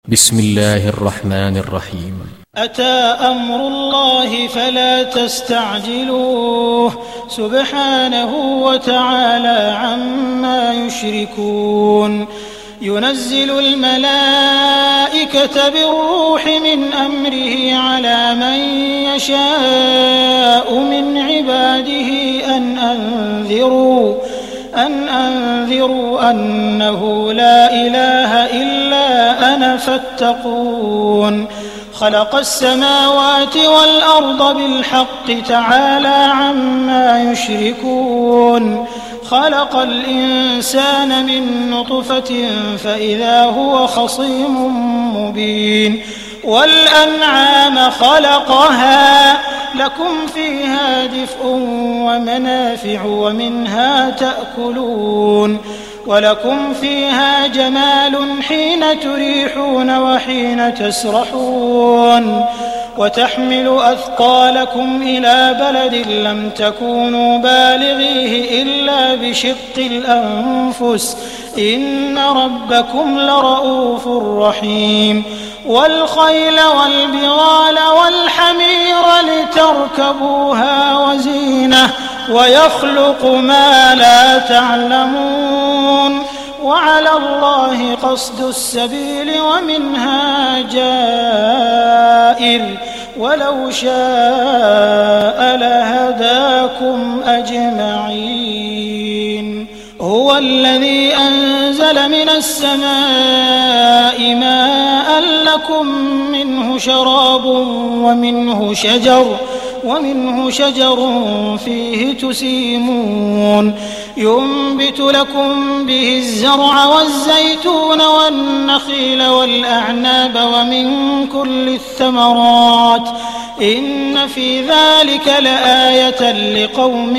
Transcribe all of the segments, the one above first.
بسم الله الرحمن الرحيم. أتى أمر الله فلا تستعجلوه سبحانه وتعالى عما يشركون. ينزل الملائكة بالروح من أمره على من يشاء من عباده أن أنذروا أنه لا إله إلا أنا فاتقون. خلق السماوات والأرض بالحق تعالى عما يشركون. خلق الإنسان من نطفة فإذا هو خصيم مبين. والأنعام خلقها لكم فيها دفء ومنافع ومنها تأكلون. ولكم فيها جمال حين تريحون وحين تسرحون. وتحمل أثقالكم إلى بلد لم تكونوا بالغيه إلا بشق الأنفس إن ربكم لرؤوف رحيم. والخيل والبغال والحمير لتركبوها وزينة ويخلق ما لا تعلمون. وعلى الله قصد السبيل ومنها جائر ولو شاء لهداكم أجمعين. هو الذي أنزل من السماء ماء لكم منه شراب ومنه شجر فيه تسيمون. ينبت لكم به الزرع والزيتون والنخيل والأعناب ومن كل الثمرات إن في ذلك لآية لقوم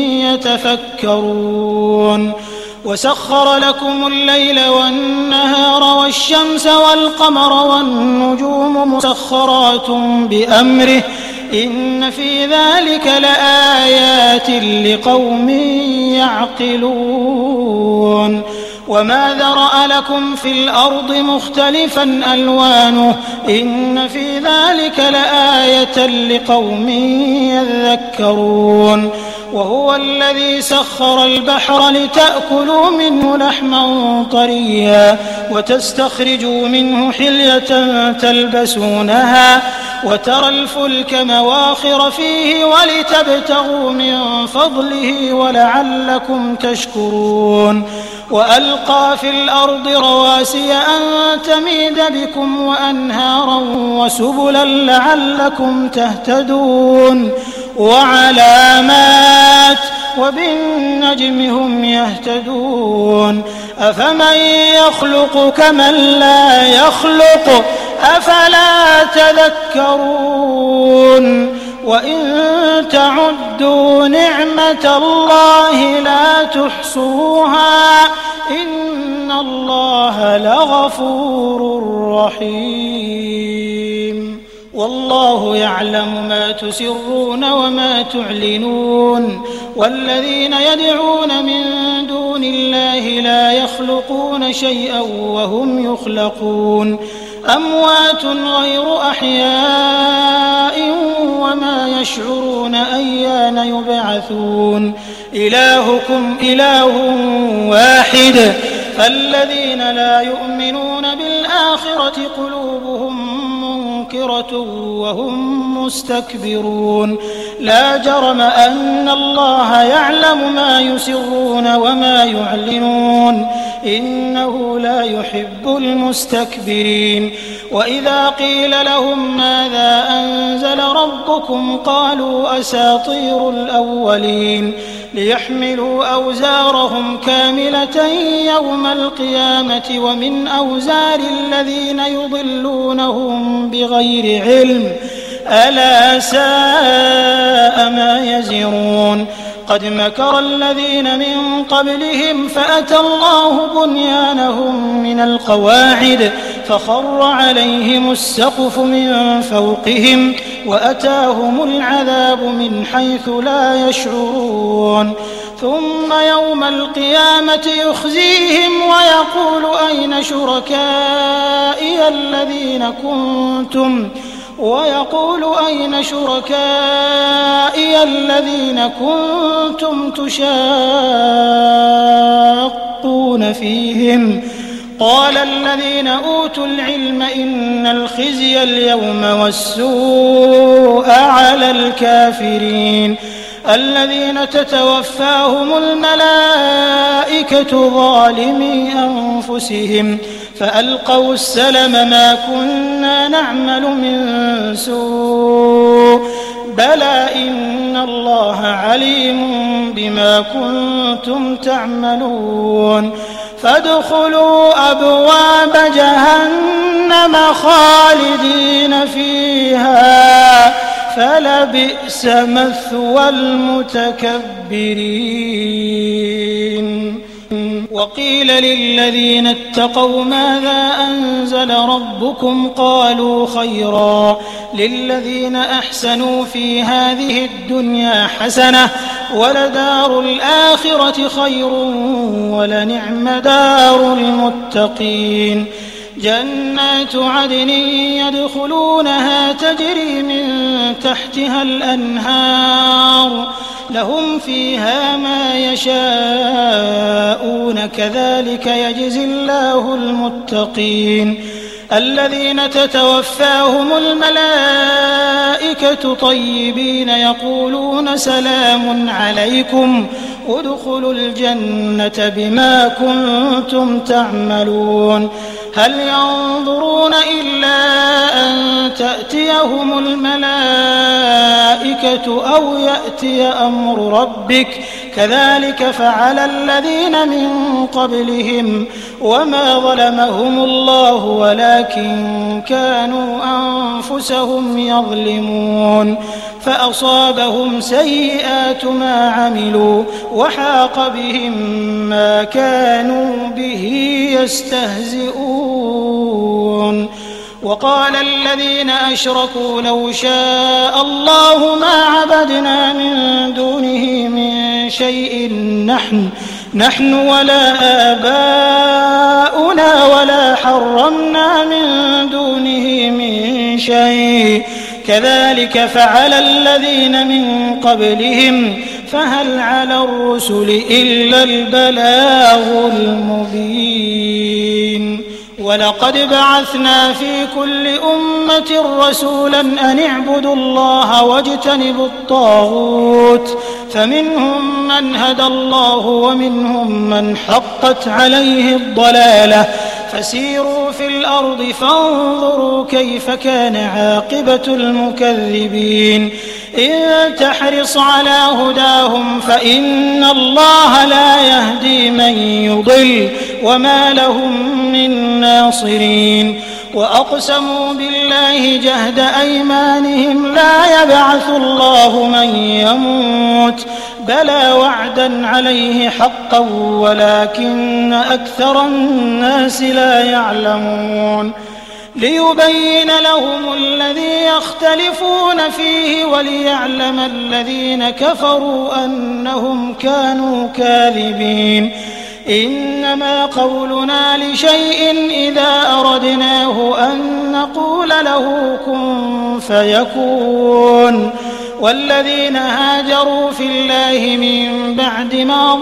يتفكرون. وسخر لكم الليل والنهار والشمس والقمر والنجوم مسخرات بأمره إن في ذلك لآيات لقوم يعقلون. وما ذرأ لكم في الأرض مختلفا ألوانه إن في ذلك لآية لقوم يذكرون. وهو الذي سخر البحر لتأكلوا منه لحما طريا وتستخرجوا منه حلية تلبسونها وترى الفلك مواخر فيه ولتبتغوا من فضله ولعلكم تشكرون. وألقى في الأرض رواسي أن تميد بكم وأنهارا وسبلا لعلكم تهتدون. وعلامات وبالنجم هم يهتدون. أفمن يخلق كمن لا يخلق أفلا تذكرون. وإن تعدوا نعمة الله لا تحصوها إن الله لغفور رحيم. والله يعلم ما تسرون وما تعلنون. والذين يدعون من دون الله لا يخلقون شيئا وهم يخلقون. أموات غير أحياء وما يشعرون أيان يبعثون. إلهكم إله واحد فالذين لا يؤمنون بالآخرة قلوبهم منكرة وهم مستكبرون. لا جرم أن الله يعلم ما يسرون وما يعلنون إنه لا يحب المستكبرين. وإذا قيل لهم ماذا أنزل ربكم قالوا أساطير الأولين ليحملوا أوزارهم كاملة يوم القيامة ومن أوزار الذين يضلونهم بغير علم ألا ساء ما يزرون. قد مكر الذين من قبلهم فأتى الله بنيانهم من القواعد فخر عليهم السقف من فوقهم وأتاهم العذاب من حيث لا يشعرون. ثم يوم القيامة يخزيهم ويقول أين شركائي الذين كنتم تشاقون فيهم قال الذين أوتوا العلم إن الخزي اليوم والسوء على الكافرين الذين تتوفاهم الملائكة ظالمي أنفسهم فألقوا السلم ما كنا نعمل من سوء بلى إن الله عليم بما كنتم تعملون فادخلوا أبواب جهنم خالدين فيها فلبئس مثوى المتكبرين وقيل للذين اتقوا ماذا أنزل ربكم قالوا خيرا للذين أحسنوا في هذه الدنيا حسنة ولدار الآخرة خير ولنعم دار المتقين جنات عدن يدخلونها تجري من تحتها الأنهار لهم فيها ما يشاءون كذلك يجزي الله المتقين الذين تتوفاهم الملائكة طيبين يقولون سلام عليكم ادخلوا الجنة بما كنتم تعملون هل ينظرون إلا أن تأتيهم الملائكة أو يأتي أمر ربك كذلك فعل الذين من قبلهم وما ظلمهم الله ولكن كانوا أنفسهم يظلمون فأصابهم سيئات ما عملوا وحاق بهم ما كانوا به يستهزئون وقال الذين أشركوا لو شاء الله ما عبدنا من دونه من شيء نحن ولا آباؤنا ولا حرمنا من دونه من شيء كذلك فعل الذين من قبلهم فهل على الرسل إلا البلاغ المبين ولقد بعثنا في كل أمة رسولا أن اعبدوا الله واجتنبوا الطاغوت فمنهم من هدى الله ومنهم من حقت عليه الضلالة فسيروا في الأرض فانظروا كيف كان عاقبة المكذبين إن تحرص على هداهم فإن الله لا يهدي من يضل وما لهم من ناصرين وأقسموا بالله جهد أيمانهم لا يبعث الله من يموت بلى وعدا عليه حقا ولكن أكثر الناس لا يعلمون ليبين لهم الذي يختلفون فيه وليعلم الذين كفروا أنهم كانوا كاذبين إنما قولنا لشيء إذا أردناه أن نقول له كن فيكون والذين هاجروا في الله من بعد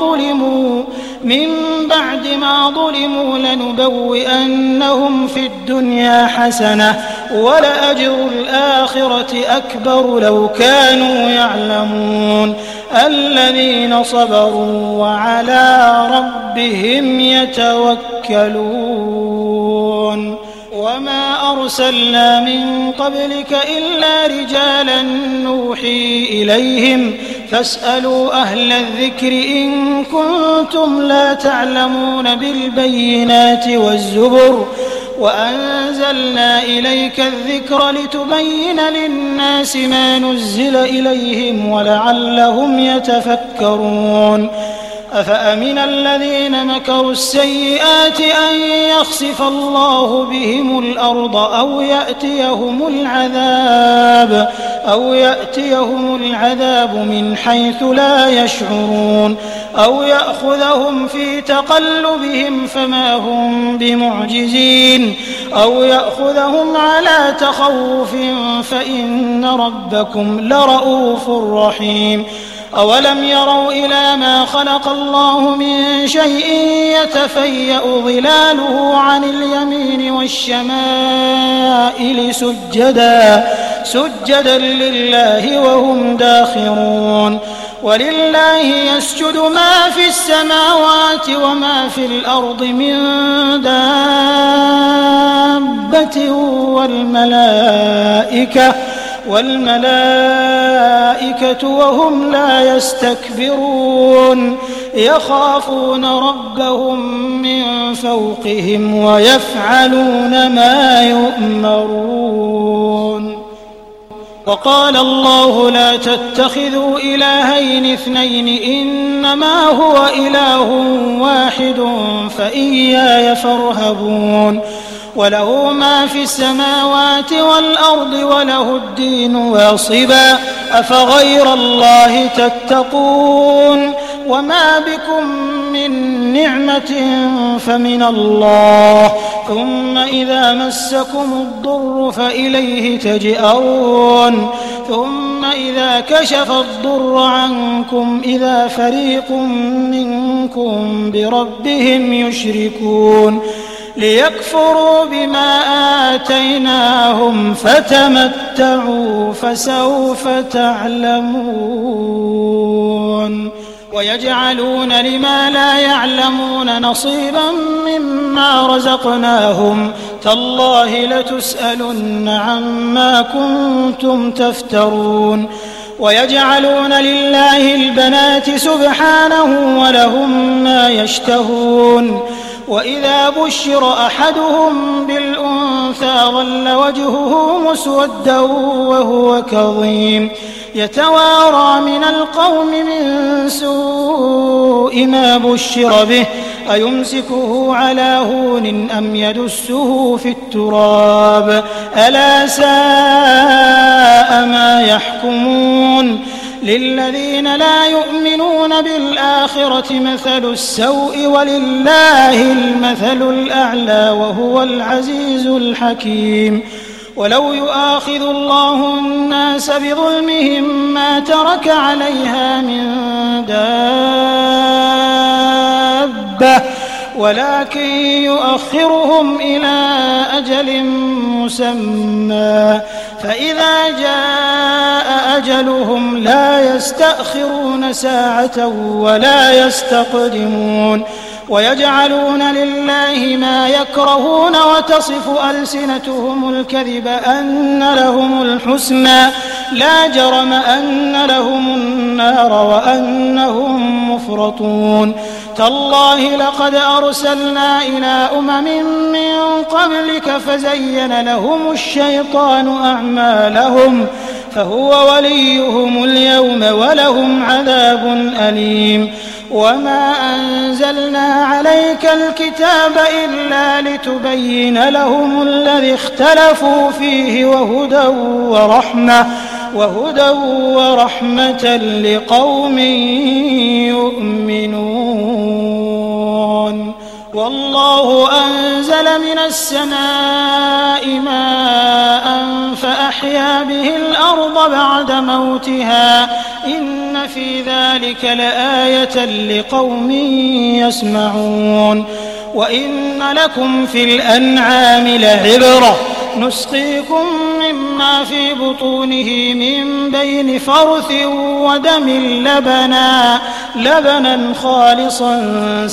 ما ظلموا لنبوئنهم في الدنيا حسنة ولأجر الآخرة أكبر لو كانوا يعلمون الذين صبروا وعلى ربهم يتوكلون وما أرسلنا من قبلك إلا رجالا نوحي إليهم فاسألوا أهل الذكر إن كنتم لا تعلمون بالبينات والزبر وأنزلنا إليك الذكر لتبين للناس ما نزل إليهم ولعلهم يتفكرون أفأمن الذين مكروا السيئات أن يخسف الله بهم الأرض أو يأتيهم العذاب من حيث لا يشعرون أو يأخذهم في تقلبهم فما هم بمعجزين أو يأخذهم على تخوف فإن ربكم لرؤوف رحيم أولم يروا إلى ما خلق الله من شيء يتفيأ ظلاله عن اليمين والشمائل سجدا لله وهم داخرون ولله يسجد ما في السماوات وما في الأرض من دابة والملائكة وهم لا يستكبرون يخافون ربهم من فوقهم ويفعلون ما يؤمرون. وقال الله لا تتخذوا إلهين اثنين إنما هو إله واحد فإياي فارهبون وله ما في السماوات والأرض وله الدين واصبا أفغير الله تتقون وما بكم من نعمة فمن الله ثم إذا مسكم الضر فإليه تجأرون ثم إذا كشف الضر عنكم إذا فريق منكم بربهم يشركون ليكفروا بما آتيناهم فتمتعوا فسوف تعلمون ويجعلون لما لا يعلمون نصيبا مما رزقناهم تالله لتسألن عما كنتم تفترون ويجعلون لله البنات سبحانه ولهم ما يشتهون وإذا بشر أحدهم بالأنثى ظل وجهه مسودا وهو كظيم يتوارى من القوم من سوء ما بشر به أيمسكه على هون أم يدسه في التراب ألا ساء ما يحكمون للذين لا يؤمنون بالآخرة مثل السوء ولله المثل الأعلى وهو العزيز الحكيم ولو يؤاخذ الله الناس بظلمهم ما ترك عليها من دابة ولكن يؤخرهم إلى أجل مسمى فإذا جاء أجلهم لا يستأخرون ساعة ولا يستقدمون ويجعلون لله ما يكرهون وتصف ألسنتهم الكذب أن لهم الحسنى لا جرم أن لهم النار وأنهم مفرطون تالله لقد أرسلنا إلى من قبلك فزين لهم الشيطان أعمالهم فهو وليهم اليوم ولهم عذاب أليم وما أنزلنا عليك الكتاب إلا لتبين لهم الذي اختلفوا فيه وهدى ورحمة لقوم يؤمنون والله أنزل من السماء ماء فأحيا به الأرض بعد موتها إن في ذلك لآية لقوم يسمعون وإن لكم في الأنعام لعبرة نسقيكم مما في بطونه من بين فرث ودم لبنا خالصا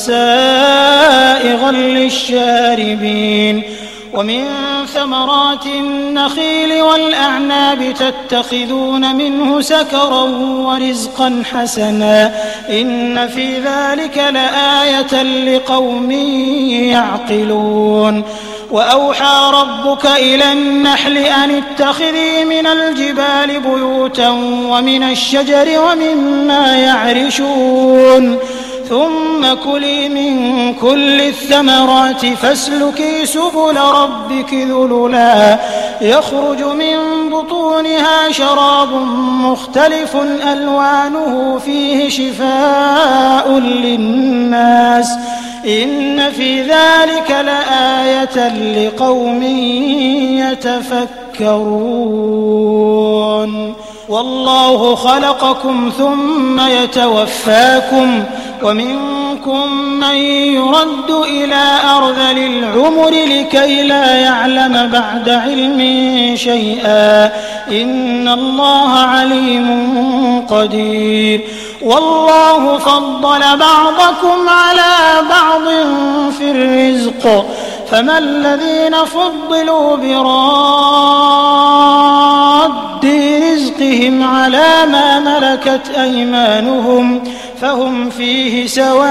سائغا للشاربين ومن ثمرات النخيل والأعناب تتخذون منه سكرا ورزقا حسنا إن في ذلك لآية لقوم يعقلون وأوحى ربك إلى النحل أن اتخذي من الجبال بيوتا ومن الشجر ومما يعرشون ثم كلي من كل الثمرات فاسلكي سبل ربك ذللا يخرج من بطونها شراب مختلف ألوانه فيه شفاء للناس إن في ذلك لآية لقوم يتفكرون والله خلقكم ثم يتوفاكم ومنكم من يرد إلى أرذل العمر لكي لا يعلم بعد علم شيئا إن الله عليم قدير والله فضل بعضكم على بعض في الرزق فما الذين فضلوا براد رزقهم على ما ملكت أيمانهم فهم فيه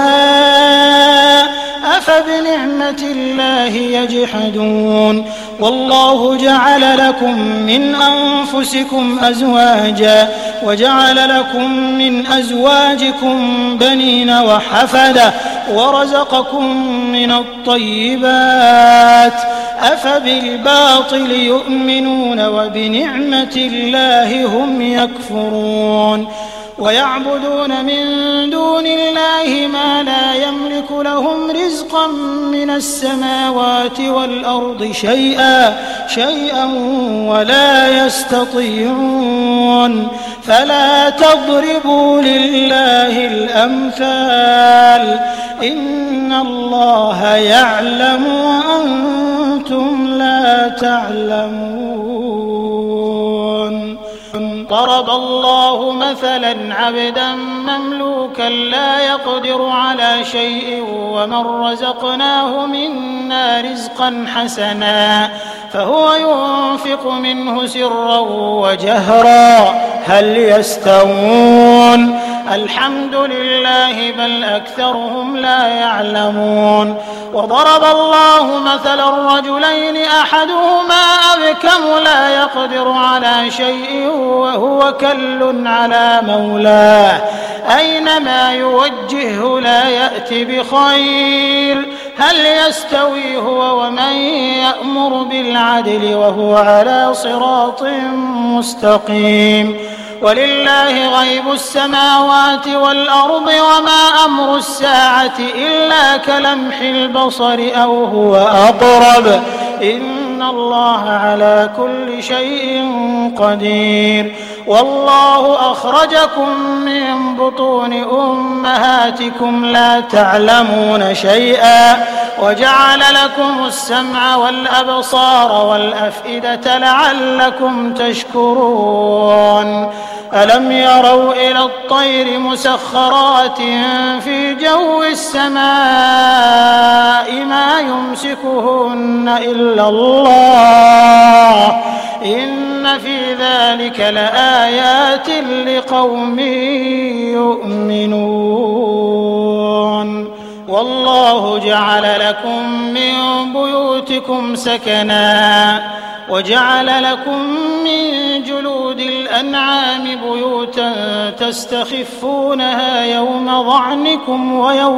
سواء أفبنعمة الله يجحدون والله جعل لكم من أنفسكم أزواجا وجعل لكم من أزواجكم بنين وحفدة ورزقكم من الطيبات أفبالباطل يؤمنون وبنعمة الله هم يكفرون ويعبدون من دون الله ما لا يملك لهم رزقا من السماوات والأرض شيئا ولا يستطيعون فلا تضربوا لله الأمثال إن الله يعلم وأنتم لا تعلمون ضرب الله مثلا عبدا مملوكا لا يقدر على شيء ومن رزقناه منا رزقا حسنا فهو ينفق منه سرا وجهرا هل يستوون الحمد لله بل أكثرهم لا يعلمون وضرب الله مثلا رجلين أحدهما أبكم لا يقدر على شيء وهو كل على مولاه أينما يوجهه لا يأتي بخير هل يستوي هو ومن يأمر بالعدل وهو على صراط مستقيم ولله غيب السماوات والأرض وما أمر الساعة إلا كلمح البصر أو هو أقرب إن الله على كل شيء قدير والله أخرجكم من بطون أمهاتكم لا تعلمون شيئا وجعل لكم السمع والأبصار والأفئدة لعلكم تشكرون ألم يروا إلى الطير مسخرات في جو السماء ما يمسكهن إلا الله إن في ذلك لآيات لقوم يؤمنون والله جعل لكم من بيوتكم سكنا وجعل لكم من جلود الأنعام بيوتا تستخفونها يوم ظعنكم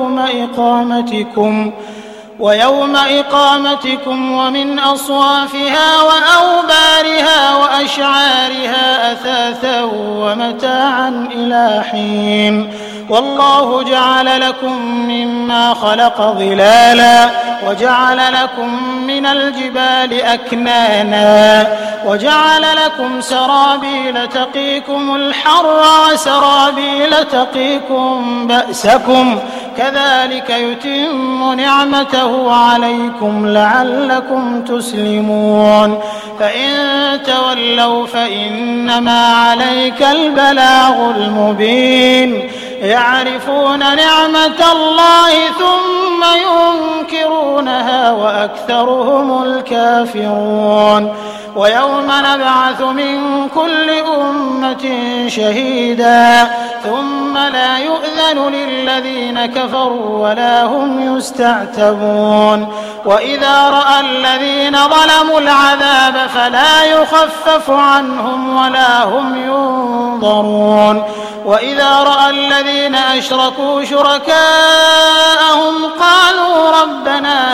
ويوم إقامتكم ومن أصوافها وأوبارها وأشعارها أثاثا ومتاعا إلى حين والله جعل لكم مما خلق ظلالا وجعل لكم من الجبال أكنانا وجعل لكم سرابيل تقيكم الحر وسرابيل تقيكم بأسكم كذلك يتم نعمته عليكم لعلكم تسلمون فإن تولوا فإنما عليك البلاغ المبين يعرفون نعمة الله ثم ينكرونها وأكثرهم الكافرون ويوم نبعث من كل أمة شهيدا ثم لا يؤذن للذين كفروا ولا هم يستعتبون وإذا رأى الذين ظلموا العذاب فلا يخفف عنهم ولا هم ينظرون وإذا رأى الذين أشركوا شركاءهم قالوا ربنا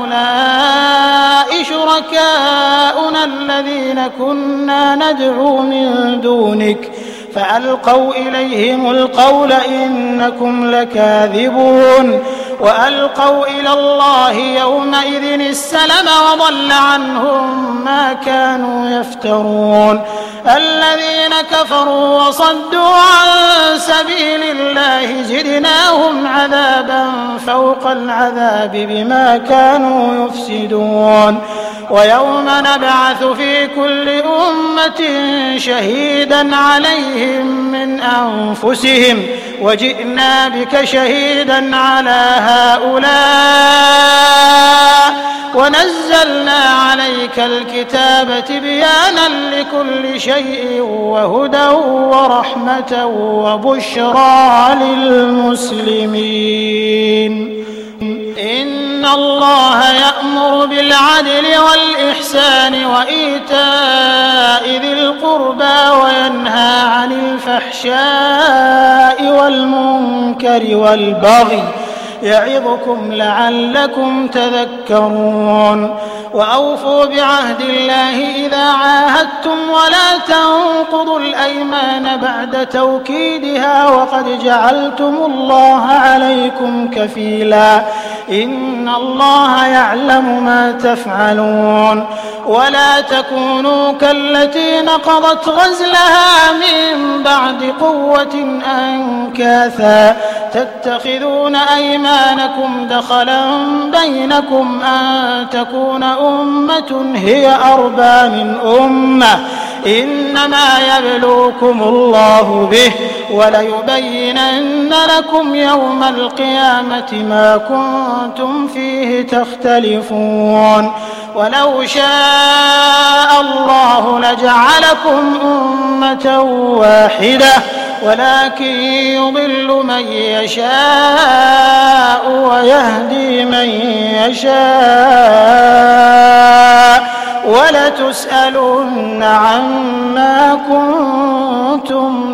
هؤلاء شركاؤنا الذين كنا ندعو من دونك فألقوا إليهم القول إنكم لكاذبون وألقوا إلى الله يومئذ السلم وضل عنهم ما كانوا يفترون الذين كفروا وصدوا عن سبيل الله زدناهم عذابا فوق العذاب بما كانوا يفسدون ويوم نبعث في كل أمة شهيدا عليهم من أنفسهم وجئنا بك شهيدا على هؤلاء ونزلنا عليك الكتاب تبيانا لكل شيء وهدى ورحمة وبشرى للمسلمين إن الله يأمر بالعدل والإحسان وإيتاء ذي القربى وينهى عن الفحشاء والمنكر والبغي يعظكم لعلكم تذكرون وأوفوا بعهد الله إذا عاهدتم ولا تنقضوا الأيمان بعد توكيدها وقد جعلتم الله عليكم كفيلا إن الله يعلم ما تفعلون ولا تكونوا كالتي نقضت غزلها من بعد قوة أنكاثا تتخذون أيمانكم دخلا بينكم أن تكون أمة هي أربى من أمة إنما يبلوكم الله به وليبينن لكم يوم القيامة ما كنتم فيه تختلفون ولو شاء الله لجعلكم أمة واحدة ولكن يضل من يشاء ويهدي من يشاء ولتسألن عما كنتم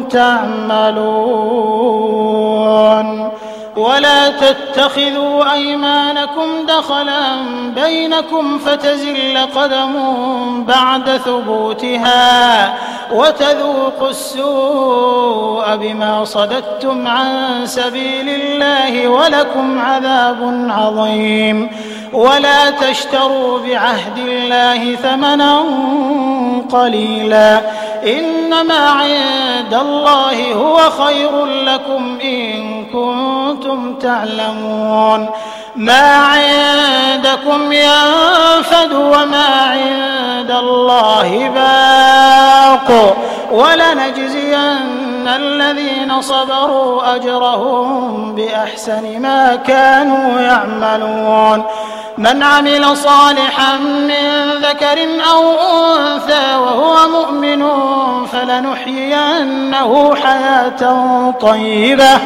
تعملون ولا تتخذوا أيمانكم دخلا بينكم فتزل قدم بعد ثبوتها وتذوقوا السوء بما صددتم عن سبيل الله ولكم عذاب عظيم ولا تشتروا بعهد الله ثمنا قليلا إنما عند الله هو خير لكم إن كنتم تعلمون ما عندكم ينفد وما عند الله باق ولنجزين الذين صبروا أجرهم بأحسن ما كانوا يعملون من عمل صالحا من ذكر أو أنثى وهو مؤمن فلنحيينه حياة طيبة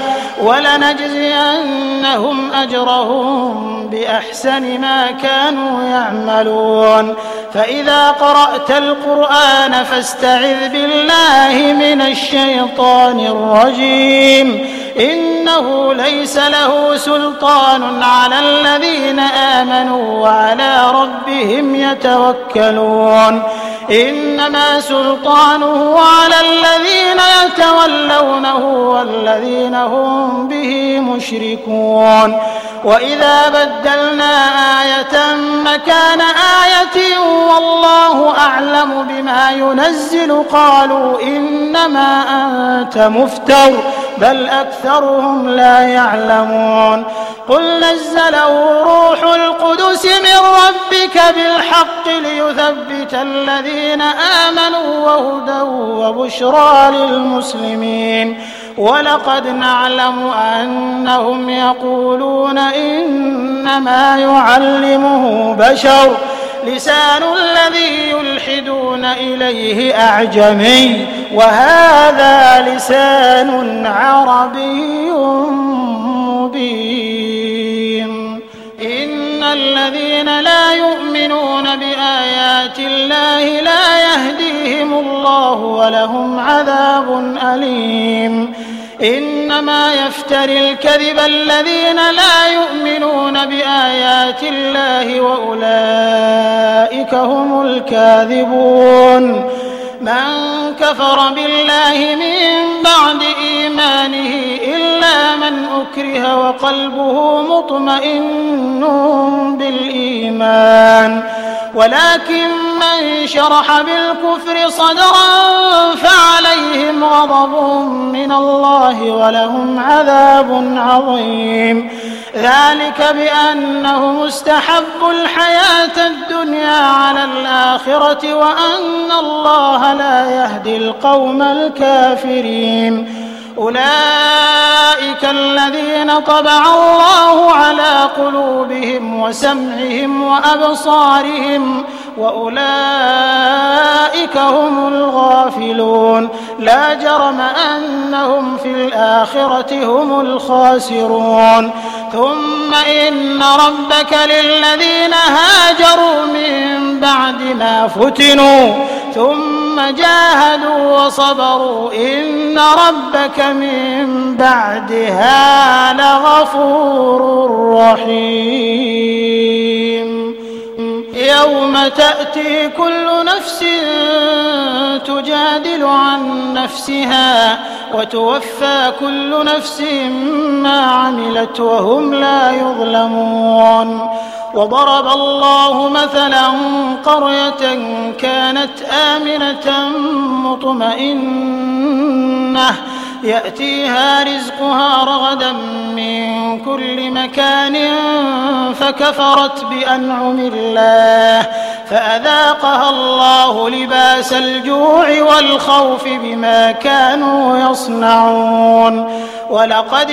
ولنجزينهم أجرهم بأحسن ما كانوا يعملون فإذا قرأت القرآن فاستعذ بالله من الشيطان الرجيم إنه ليس له سلطان على الذين آمنوا وعلى ربهم يتوكلون إنما سلطانه على الذين يتولونه والذين هم به مشركون وإذا بدلنا آية مكان آية والله أعلم بما ينزل قالوا إنما أنت مفتر بل أكثرهم لا يعلمون قل نزله روح القدس من ربك بالحق ليثبت الذين آمنوا وهدى وبشرى للمسلمين ولقد نعلم أنهم يقولون إنما يعلمه بشر لسان الذي يلحدون إليه أعجمي وهذا لسان عربي مبين إن الذين لا يؤمنون يؤمنون بآيات الله لا يهديهم الله ولهم عذاب أليم. إنما يفتري الكذب الذين لا يؤمنون بآيات الله وأولئك هم الكاذبون. من كفر بالله من بعد إيمانه إلا من أكره وقلبه مطمئن بالإيمان، ولكن من شرح بالكفر صدرا فعليهم غضب من الله ولهم عذاب عظيم. ذلك بأنهم استحبوا الحياة الدنيا على الآخرة وأن الله لا يهدي القوم الكافرين. أولئك الذين طبع الله على قلوبهم وسمعهم وأبصارهم وأولئك هم الغافلون. لا جرم أنهم في الآخرة هم الخاسرون. ثم إن ربك للذين هاجروا من بعد ما فتنوا ثم جاهدوا وصبروا إن ربك من بعدها لغفور رحيم. يوم تأتي كل نفس تجادل عن نفسها وتوفى كل نفس ما عملت وهم لا يظلمون. وضرب الله مثلا قرية كانت آمنة مطمئنة يأتيها رزقها رغدا من كل مكان فكفرت بأنعم الله فأذاقها الله لباس الجوع والخوف بما كانوا يصنعون. ولقد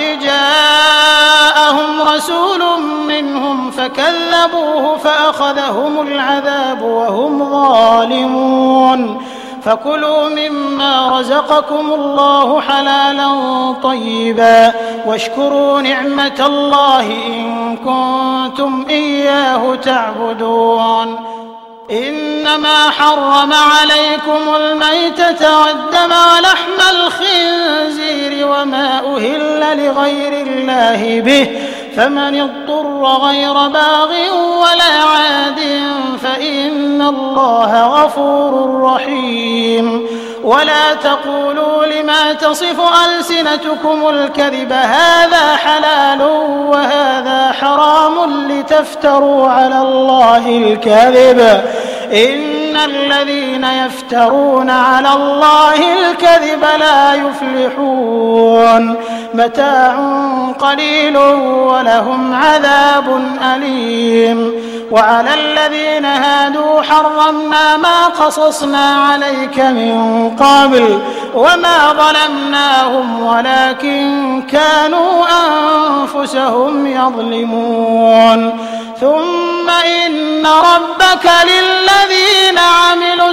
جاءهم رسول منهم فكذبوه فأخذهم العذاب وهم ظالمون. فكلوا مما رزقكم الله حلالا طيبا واشكروا نعمة الله إن كنتم إياه تعبدون. إنما حرم عليكم الميتة والدم ولحم الخنزير وما أهل لغير الله به فمن اضطر غير باغ ولا عاد فإن الله غفور رحيم. ولا تقولوا لما تصف ألسنتكم الكذب هذا حلال وهذا حرام لتفتروا على الله الكذب إن الذين يفترون على الله الكذب لا يفلحون. متاع قليل ولهم عذاب أليم. وعلى الذين هادوا حرمنا ما قصصنا عليك من قبل وما ظلمناهم ولكن كانوا أنفسهم يظلمون. ثم إن ربك للذين عملوا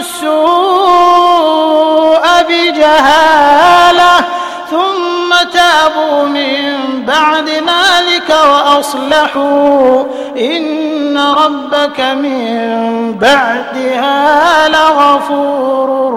السوء بجهالة ثم تابوا من بعد ذلك وأصلحوا إن ربك من بعدها لغفور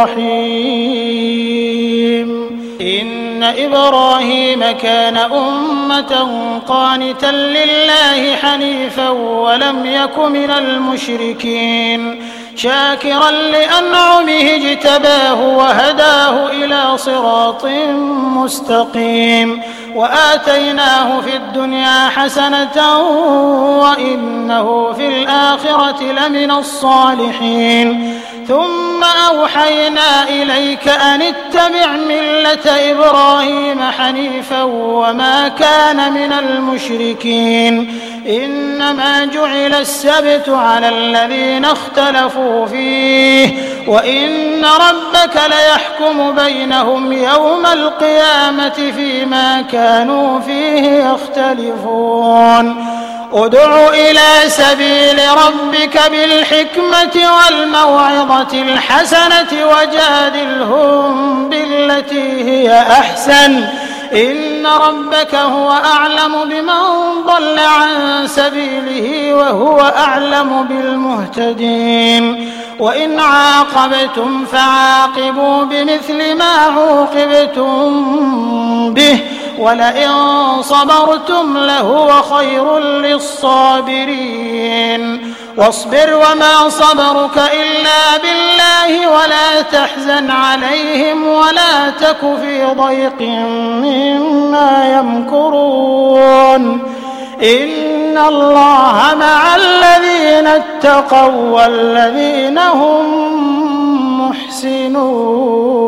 رحيم. إن إبراهيم كان أمة قانتا لله حنيفا ولم يك من المشركين شاكرا لأنعمه اجتباه وهداه إلى صراط مستقيم. وآتيناه في الدنيا حسنة وإنه في الآخرة لمن الصالحين. ثم أوحينا إليك أن اتبع ملة إبراهيم حنيفا وما كان من المشركين. إنما جعل السبت على الذين اختلفوا فيه وإن ربك ليحكم بينهم يوم القيامة فيما كانوا فيه يختلفون. ادع إلى سبيل ربك بالحكمة والموعظة الحسنة وجادلهم بالتي هي أحسن إن ربك هو أعلم بمن ضل عن سبيله وهو أعلم بالمهتدين وإن عاقبتم فعاقبوا بمثل ما عوقبتم به ولئن صبرتم لهو خير للصابرين واصبر وما صبرك إلا بالله ولا تحزن عليهم ولا تك في ضيق مما يمكرون إن الله مع الذين اتقوا والذين هم محسنون.